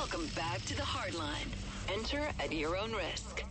Welcome back to the Hardline. Enter at your own risk.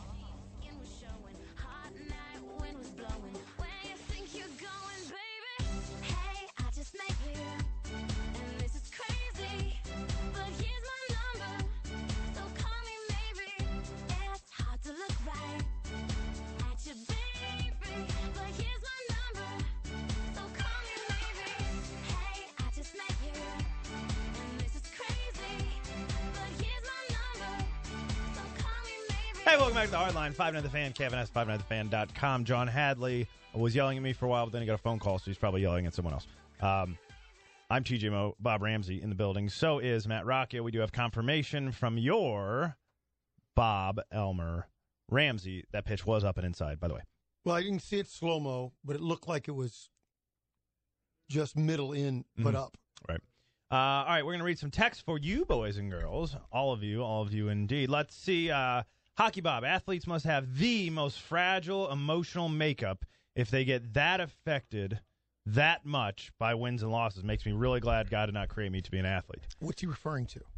Hey, welcome back to the Hardline. 5 the Fan, Kevin S. 5thefan.com. John Hadley was yelling at me for a while, but then he got a phone call, so he's probably yelling at someone else. I'm TJ Moe, Bob Ramsey in the building. So is Matt Rocchio. We do have confirmation from your Bob Elmer Ramsey. That pitch was up and inside, by the way. Well, I didn't see it slow-mo, but it looked like it was just middle in, but up. Right. All right, we're going to read some text for you, boys and girls. All of you indeed. Let's see. Hockey Bob, athletes must have the most fragile emotional makeup if they get that affected that much by wins and losses. Makes me really glad God did not create me to be an athlete. What's he referring to?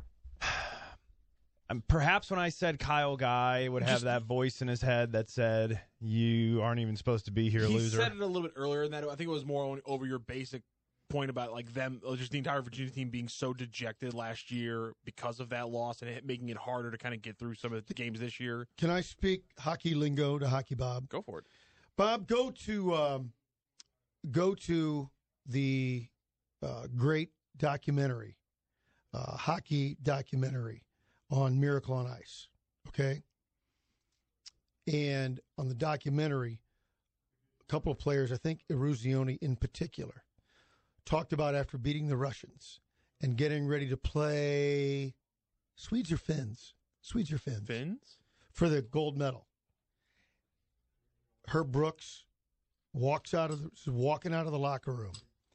Perhaps when I said Kyle Guy would have that voice in his head that said, you aren't even supposed to be here, he loser. He said it a little bit earlier than that. I think it was more over your basic point about like them, just the entire Virginia team being so dejected last year because of that loss and making it harder to kind of get through some of the games this year. Can I speak hockey lingo to Hockey Bob? Go for it. Bob, go to the great documentary, hockey documentary on Miracle on Ice, okay? And on the documentary, a couple of players, I think Eruzione in particular, talked about after beating the Russians and getting ready to play Swedes or Finns? Swedes or Finns? Finns? For the gold medal. Herb Brooks walking out of the locker room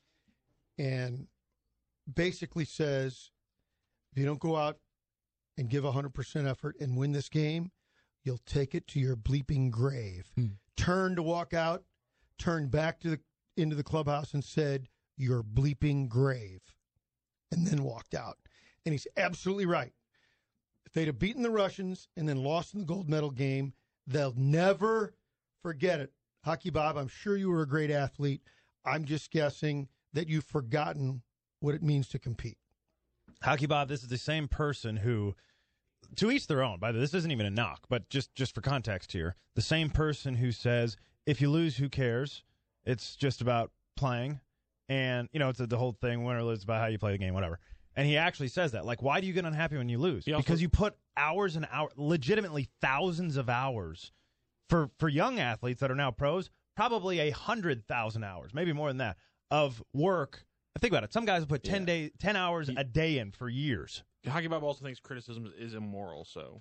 and basically says, if you don't go out and give 100% effort and win this game, you'll take it to your bleeping grave. Turned to walk out, turned back into the clubhouse and said, your bleeping grave, and then walked out. And he's absolutely right. If they'd have beaten the Russians and then lost in the gold medal game, they'll never forget it. Hockey Bob, I'm sure you were a great athlete. I'm just guessing that you've forgotten what it means to compete. Hockey Bob, this is the same person who, to each their own, by the way, this isn't even a knock, but just for context here, the same person who says, if you lose, who cares? It's just about playing. And, you know, it's the whole thing, win or lose, about how you play the game, whatever. And he actually says that. Like, why do you get unhappy when you lose? Because you put hours and hours, legitimately thousands of hours, for young athletes that are now pros, probably 100,000 hours, maybe more than that, of work. Think about it. Some guys have put 10 hours a day in for years. Hockey Bob also thinks criticism is immoral, so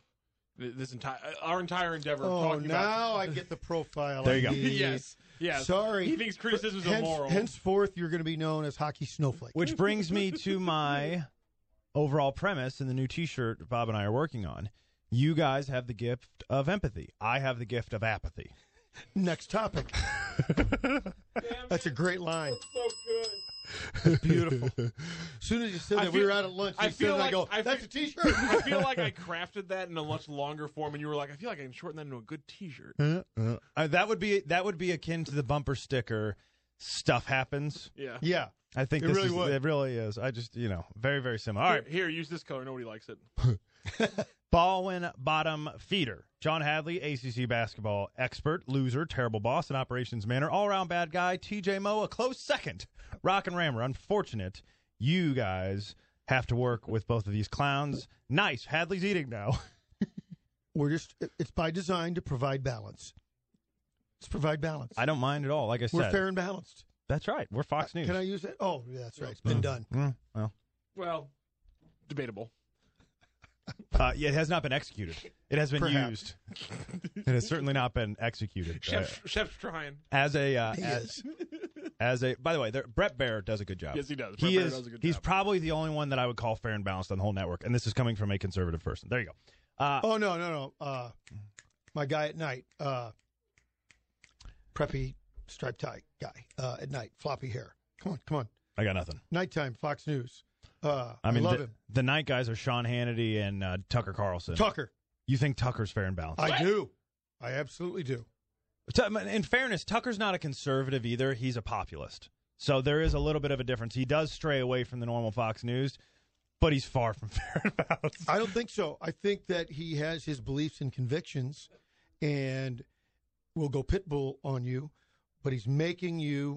our entire endeavor. Now I get the profile. There you go. Yes. Sorry. He thinks criticism is immoral. Henceforth, you're going to be known as Hockey Snowflake. Which brings me to my overall premise in the new T-shirt Bob and I are working on. You guys have the gift of empathy. I have the gift of apathy. Next topic. That's a great line. That's so good. It's beautiful. As soon as you said that, we were out at lunch. That's a T-shirt. I feel like I crafted that in a much longer form, and you were like, I feel like I can shorten that into a good T-shirt. That would be akin to the bumper sticker. Stuff happens. Yeah. I think it really is. I just, very, very similar. All right. Here, use this color. Nobody likes it. Baldwin Bottom Feeder. John Hadley, ACC basketball expert, loser, terrible boss, and operations manager, all-around bad guy. TJ Moe, a close second. Rock and Rammer, unfortunate. You guys have to work with both of these clowns. Nice. Hadley's eating now. It's by design to provide balance. Let's provide balance. I don't mind at all. Like I said, we're fair and balanced. That's right. We're Fox News. Can I use that? Oh, yeah, that's right. It's been done. Well, debatable. It has not been executed. It has been used. It has certainly not been executed. Chef's trying. By the way, Brett Baer does a good job. Yes, he does. He's probably the only one that I would call fair and balanced on the whole network, and this is coming from a conservative person. There you go. No. My guy at night, preppy striped tie guy at night, floppy hair. Come on. I got nothing. Nighttime, Fox News. I love him. The night guys are Sean Hannity and Tucker Carlson. Tucker. You think Tucker's fair and balanced? I do. I absolutely do. In fairness, Tucker's not a conservative either. He's a populist. So there is a little bit of a difference. He does stray away from the normal Fox News, but he's far from fair and balanced. I don't think so. I think that he has his beliefs and convictions and will go pit bull on you, but he's making you,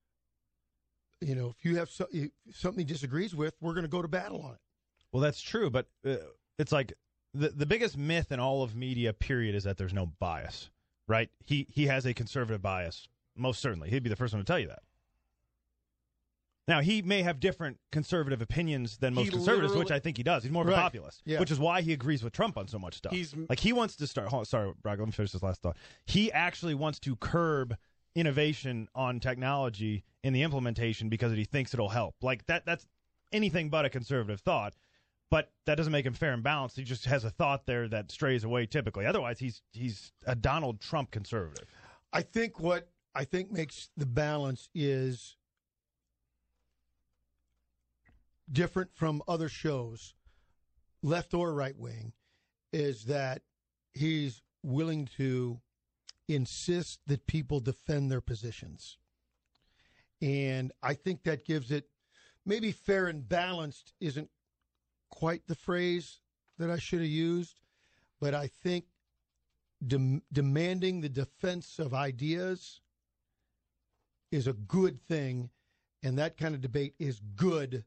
if you have something he disagrees with, we're going to go to battle on it. Well, that's true, but it's like the biggest myth in all of media, period, is that there's no bias, right? He has a conservative bias, most certainly. He'd be the first one to tell you that. Now, he may have different conservative opinions than most conservatives, which I think he does. He's more of a populist, which is why he agrees with Trump on so much stuff. He wants to start. Sorry, Brock, let me finish this last thought. He actually wants to curb innovation on technology in the implementation because he thinks it'll help. Like that's anything but a conservative thought. But that doesn't make him fair and balanced. He just has a thought there that strays away typically. Otherwise, he's a Donald Trump conservative. I think what makes the balance is different from other shows, left or right wing, is that he's willing to insist that people defend their positions. And I think that gives it, maybe fair and balanced isn't quite the phrase that I should have used, but I think demanding the defense of ideas is a good thing, and that kind of debate is good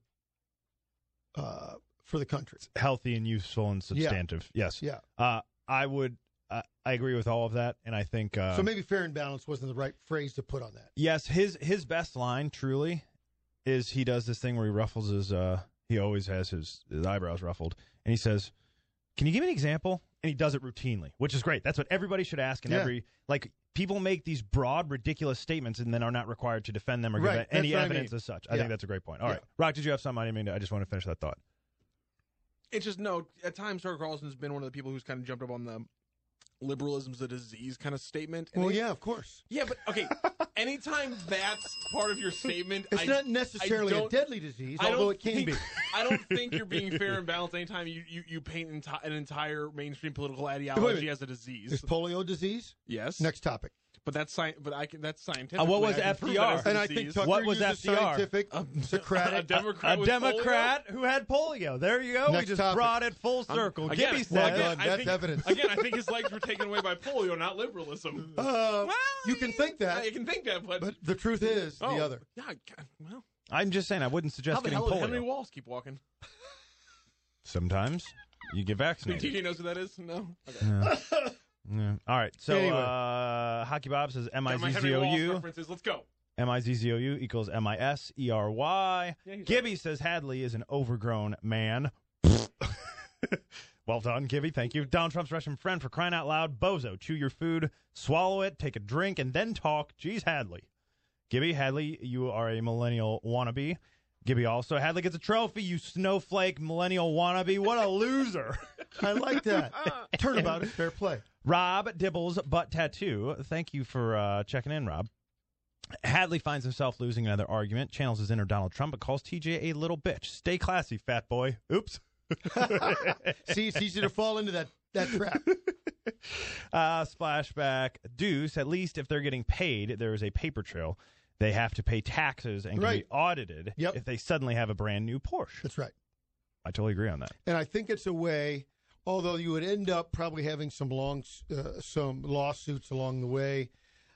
for the country. It's healthy and useful and substantive. Yeah. Yes. Yeah. I agree with all of that, and I think so. Maybe fair and balanced wasn't the right phrase to put on that. Yes, his best line truly is he does this thing where he ruffles his. He always has his eyebrows ruffled, and he says, "Can you give me an example?" And he does it routinely, which is great. That's what everybody should ask. And people make these broad, ridiculous statements and then are not required to defend them or give any evidence as such. I think that's a great point. All right, Rock, did you have something? I just want to finish that thought. It's just at times Tucker Carlson's been one of the people who's kind of jumped up on the liberalism's a disease kind of statement. And of course. Yeah, but okay, anytime that's part of your statement, it's not necessarily a deadly disease, although it can be. I don't think you're being fair and balanced anytime you paint an entire mainstream political ideology as a disease. Is polio disease? Yes. Next topic. But that's scientific. What was FDR? And I think Tucker what was used FDR? Scientific, Socratic, a Democrat who had polio. There you go. Next we just topic. brought it full circle. Gibby said that's evidence. Again, I think his legs were taken away by polio, not liberalism. You can think that. You can think that, but the truth is the other. Yeah, well, I'm just saying I wouldn't suggest getting polio. How the hell did Henry Walls keep walking? Sometimes you get vaccinated. TJ knows who that is? No? Okay. Yeah. Yeah. All right. So Anyway. Hockey Bob says MIZZOU. references. Let's go. MIZZOU equals MISERY. Yeah, Gibby says Hadley is an overgrown man. Well done, Gibby. Thank you. Donald Trump's Russian friend, for crying out loud. Bozo, chew your food, swallow it, take a drink, and then talk. Geez, Hadley. Gibby, Hadley, you are a millennial wannabe. Gibby also, Hadley gets a trophy, you snowflake millennial wannabe. What a loser. I like that. Turnabout is fair play. Rob Dibbles Butt Tattoo. Thank you for checking in, Rob. Hadley finds himself losing another argument, channels his inner Donald Trump, but calls TJ a little bitch. Stay classy, fat boy. Oops. See, it's easy to fall into that trap. Splashback. Deuce, at least if they're getting paid, there is a paper trail. They have to pay taxes and can be audited if they suddenly have a brand new Porsche. That's right. I totally agree on that. And I think it's a way, although you would end up probably having some lawsuits along the way.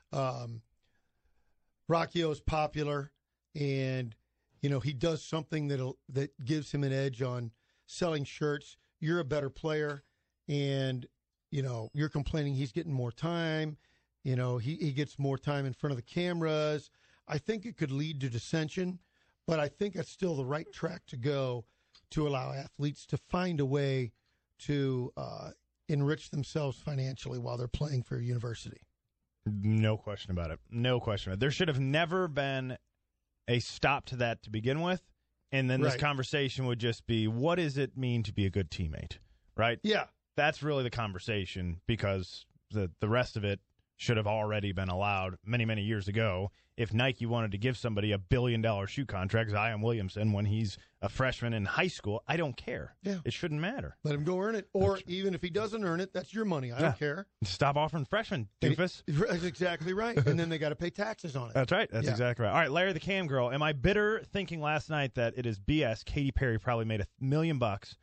Rocchio's popular, and he does something that gives him an edge on selling shirts. You're a better player, and you're complaining he's getting more time. He gets more time in front of the cameras. I think it could lead to dissension, but I think it's still the right track to go to allow athletes to find a way to enrich themselves financially while they're playing for a university. No question about it. No question about it. There should have never been a stop to that to begin with, and then this conversation would just be, what does it mean to be a good teammate, right? Yeah. That's really the conversation, because the rest of it should have already been allowed many, many years ago. If Nike wanted to give somebody $1 billion shoe contract, Zion Williamson, when he's a freshman in high school, I don't care. Yeah. It shouldn't matter. Let him go earn it. Or even if he doesn't earn it, that's your money. I don't care. Stop offering freshmen, doofus. That's exactly right. And then they got to pay taxes on it. That's right. That's exactly right. All right, Larry the Cam Girl. Am I bitter thinking last night that it is BS? Katy Perry probably made $1 million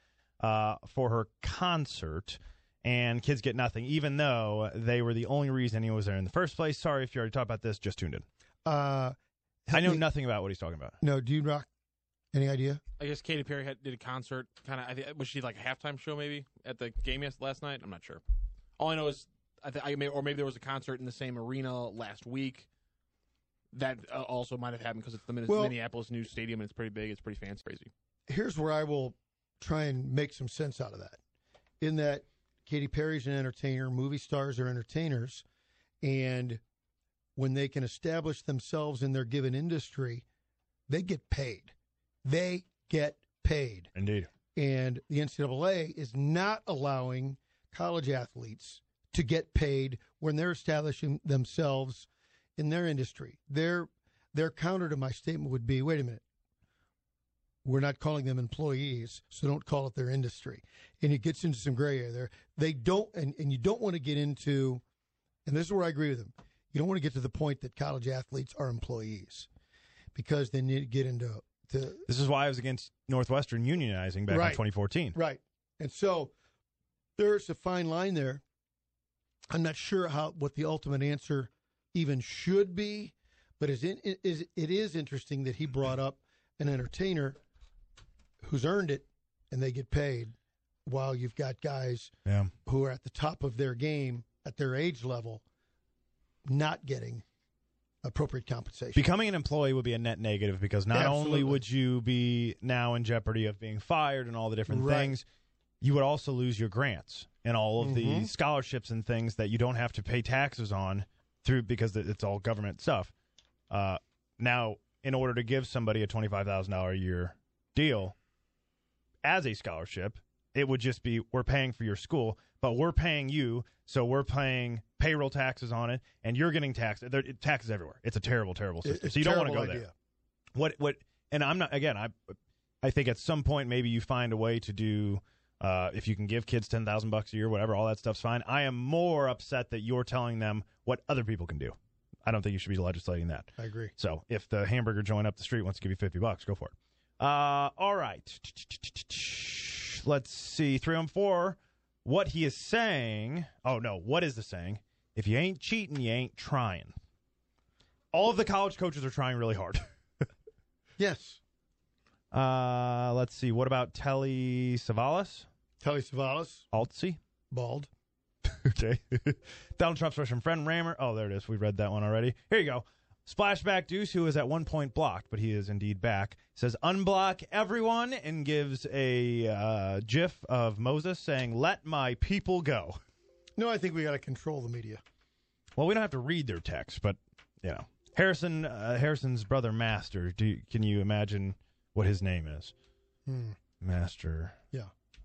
for her concert, and kids get nothing, even though they were the only reason he was there in the first place. Sorry if you already talked about this. Just tuned in. I know nothing about what he's talking about. No, do you rock? Any idea? I guess Katy Perry did a concert. Was she like a halftime show maybe at the game last night? I'm not sure. All I know is or maybe there was a concert in the same arena last week. That also might have happened because it's the Minneapolis News Stadium and it's pretty big. It's pretty fancy, crazy. Here's where I will try and make some sense out of that. In that Katy Perry's an entertainer, movie stars are entertainers, and when they can establish themselves in their given industry, they get paid. They get paid. Indeed. And the NCAA is not allowing college athletes to get paid when they're establishing themselves in their industry. Their counter to my statement would be, wait a minute, we're not calling them employees, so don't call it their industry. And it gets into some gray area there. They don't, and you don't want to get into, and this is where I agree with them, you don't want to get to the point that college athletes are employees, because then you get into this is why I was against Northwestern unionizing back in 2014. Right. And so there's a fine line there. I'm not sure what the ultimate answer even should be, but it is interesting that he brought up an entertainer who's earned it and they get paid, while you've got guys who are at the top of their game at their age level not getting appropriate compensation. Becoming an employee would be a net negative, because not only would you be now in jeopardy of being fired and all the different things, you would also lose your grants and all of the scholarships and things that you don't have to pay taxes on because it's all government stuff. Now, in order to give somebody a $25,000 a year deal as a scholarship, it would just be, we're paying for your school, but we're paying you, so we're paying payroll taxes on it, and you're getting taxed. Taxes everywhere. It's a terrible, terrible system. So you don't want to go there. What? And I'm not. Again, I think at some point maybe you find a way to do. If you can give kids $10,000 a year, whatever, all that stuff's fine. I am more upset that you're telling them what other people can do. I don't think you should be legislating that. I agree. So if the hamburger joint up the street wants to give you $50, go for it. All right. Let's see. 314. What he is saying. Oh, no. What is the saying? If you ain't cheating, you ain't trying. All of the college coaches are trying really hard. Yes. Let's see. What about Telly Savalas? Telly Savalas. Altsy? Bald. Okay. Donald Trump's Russian friend, Rammer. Oh, there it is. We read that one already. Here you go. Splashback Deuce, who is at one point blocked, but he is indeed back, says, unblock everyone, and gives a gif of Moses saying, let my people go. No, I think we got to control the media. Well, we don't have to read their text, but, you know. Harrison's brother, Master, can you imagine what his name is? Master. Yeah.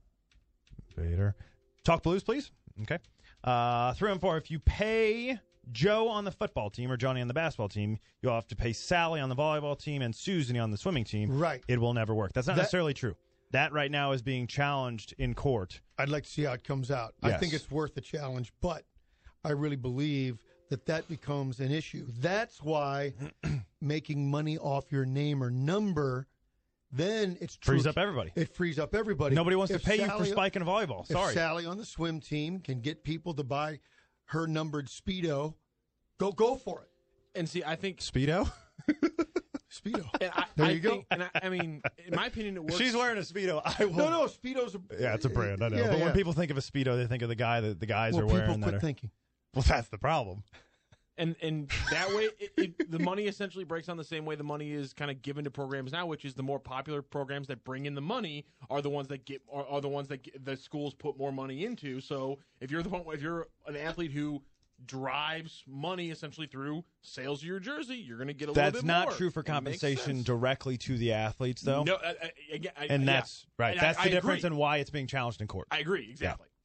Vader. Talk Blues, please. Okay. 314, if you pay Joe on the football team or Johnny on the basketball team, you'll have to pay Sally on the volleyball team and Susan on the swimming team. Right. It will never work. That's not necessarily true. That right now is being challenged in court. I'd like to see how it comes out. Yes. I think it's worth the challenge, but I really believe that becomes an issue. That's why making money off your name or number, then it's true. Frees up everybody. It frees up everybody. Nobody wants to pay you for spiking a volleyball. Sorry. If Sally on the swim team can get people to buy her numbered Speedo, go for it. And see, I think Speedo? Speedo. There you go. And I mean, in my opinion, it works. She's wearing a Speedo. I will. No, Speedo's yeah, it's a brand. I know. But when people think of a Speedo, they think of the guy that the guys are wearing. People quit thinking. Well, that's the problem. And that way, the money essentially breaks down the same way the money is kind of given to programs now, which is the more popular programs that bring in the money are the ones that the schools put more money into. So if you're an athlete who drives money essentially through sales of your jersey, you're going to get a little bit more. That's not true for compensation directly to the athletes, though. No, and that's right. And that's the difference agree. in why it's being challenged in court. I agree exactly. Yeah, right.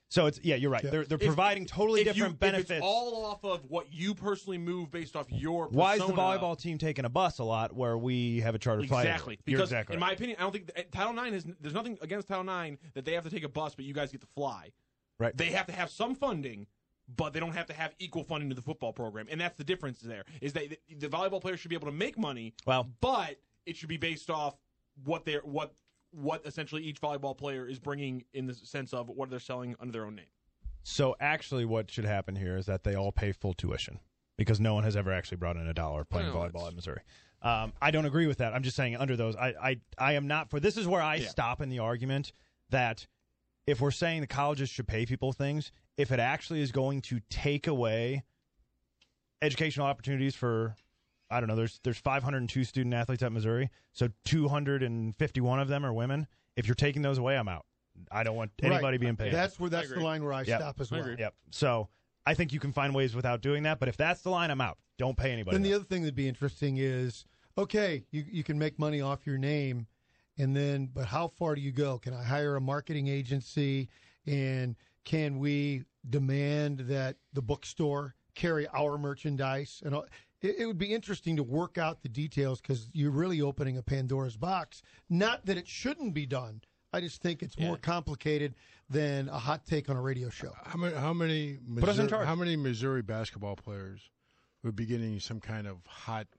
So it's you're right. Yeah. They're providing totally different benefits. If it's all off of what you personally move based off your persona. Why is the volleyball team taking a bus a lot where we have a chartered flight? Exactly. You're Because exactly in right. my opinion, I don't think Title IX there's nothing against Title IX that they have to take a bus, but you guys get to fly. Right. They have to have some funding, but they don't have to have equal funding to the football program, and that's the difference there. Is that the volleyball players should be able to make money, but it should be based off what essentially each volleyball player is bringing in the sense of what they're selling under their own name. So actually what should happen here is that they all pay full tuition because no one has ever actually brought in $1 playing volleyball at Missouri. I don't agree with that. I'm just saying under those, I am not for. This is where I stop in the argument that if we're saying the colleges should pay people things, if it actually is going to take away educational opportunities for, I don't know, there's 502 student athletes at Missouri, so 251 of them are women. If you're taking those away, I'm out. I don't want anybody being paid. That's the line where I stop as well. Yep. So I think you can find ways without doing that, but if that's the line, I'm out. Don't pay anybody. Then the other thing that'd be interesting is, okay, you can make money off your name, but how far do you go? Can I hire a marketing agency, and can we demand that the bookstore carry our merchandise? And it would be interesting to work out the details because you're really opening a Pandora's box. Not that it shouldn't be done. I just think it's more complicated than a hot take on a radio show. How many Missouri basketball players would be getting some kind of hot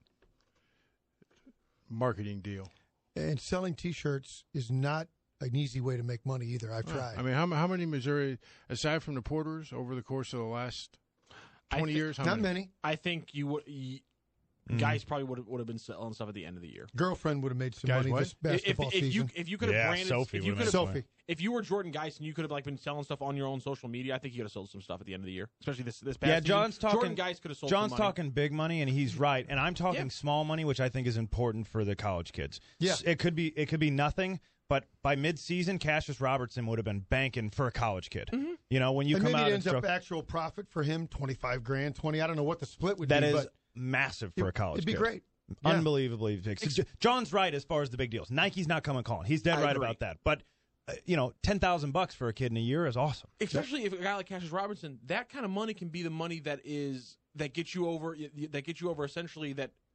marketing deal? And selling T-shirts is not an easy way to make money either. I've tried. I mean, how many Missouri, aside from the Porters, over the course of the last 20 years? Not many. I think you would. Guys probably would have been selling stuff at the end of the year. Girlfriend would have made some money this basketball season. If you could have branded Sophie. If you were Jordan Geis and you could have been selling stuff on your own social media, I think you could have sold some stuff at the end of the year, especially this past season. Jordan Geis could have sold. John's some money. talking big money, and he's right. And I'm talking small money, which I think is important for the college kids. Yeah, it could be nothing. But by mid-season, Cassius Robertson would have been banking for a college kid. Mm-hmm. You know, when you come maybe out, it ends up actual profit for him, $25,000, $20,000. I don't know what the split would be. That is massive for a college kid. It'd be great. Unbelievably big. John's right as far as the big deals. Nike's not coming calling. He's dead right about that. But $10,000 for a kid in a year is awesome. Especially if a guy like Cassius Robertson, that kind of money can be the money that gets you over essentially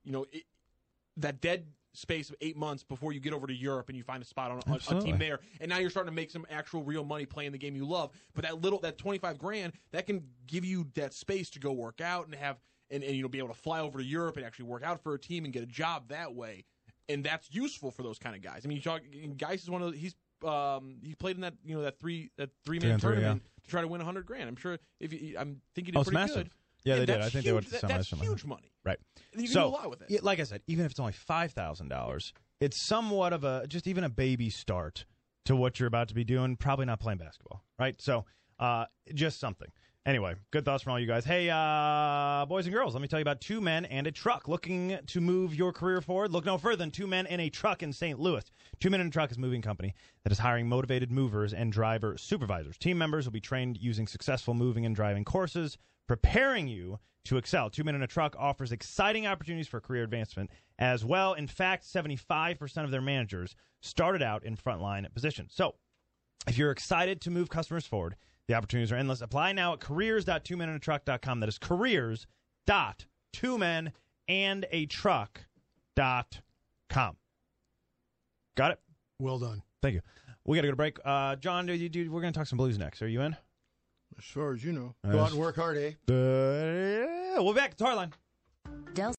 that dead space of 8 months before you get over to Europe and you find a spot on a team there, and now you're starting to make some actual real money playing the game you love. But that $25,000 that can give you that space to go work out and have. And be able to fly over to Europe and actually work out for a team and get a job that way, and that's useful for those kind of guys. I mean, Geis is one of he played in that that three man tournament to try to win $100,000. I'm sure I'm thinking it's pretty massive. Good. Yeah, they did. I think they went to the That's huge money, right? You can do a lot with it. Like I said, even if it's only $5,000, it's somewhat of just even a baby start to what you're about to be doing. Probably not playing basketball, right? So just something. Anyway, good thoughts from all you guys. Hey, boys and girls, let me tell you about Two Men and a Truck. Looking to move your career forward? Look no further than Two Men and a Truck in St. Louis. Two Men and a Truck is a moving company that is hiring motivated movers and driver supervisors. Team members will be trained using successful moving and driving courses, preparing you to excel. Two Men and a Truck offers exciting opportunities for career advancement as well. In fact, 75% of their managers started out in frontline positions. So if you're excited to move customers forward, the opportunities are endless. Apply now at careers.twomenandatruck.com. That is careers.twomenandatruck.com. Got it? Well done. Thank you. We got to go to break. John, we're going to talk some blues next. Are you in? As far as you know. Go out and work hard, eh? We'll be back to Tarline.